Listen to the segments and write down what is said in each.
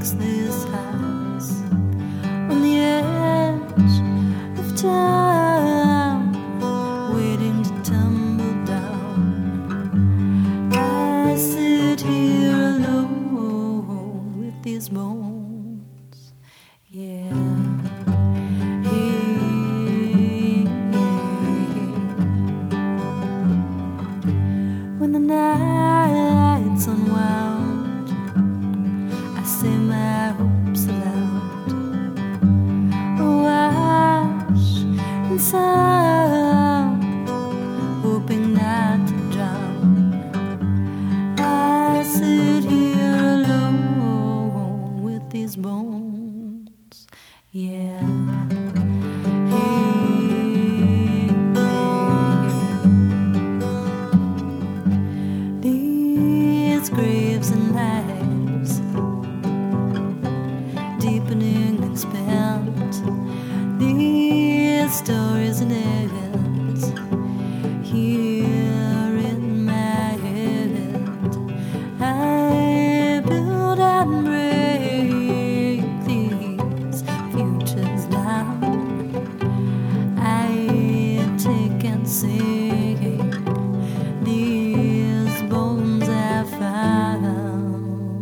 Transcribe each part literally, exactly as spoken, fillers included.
makes this house on the edge of time, waiting to tumble down. I sit here alone with these bones, yeah. When the night's unwound, I say my hopes aloud, awash in sound, hoping not to drown. I sit here alone with these bones, yeah. Graves and lives deepening and spent, these stories and ends here in my head. I build and break these futures now. I take and sing these bones I found,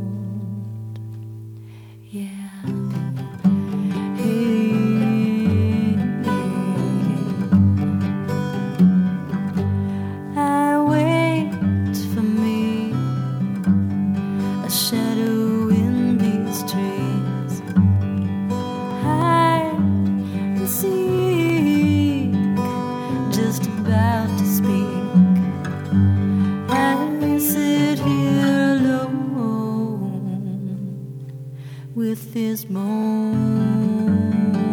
yeah. Hey, hey. I wait for me a shadow in these trees, hide and seek, just about to speak. I sit here alone with this moan.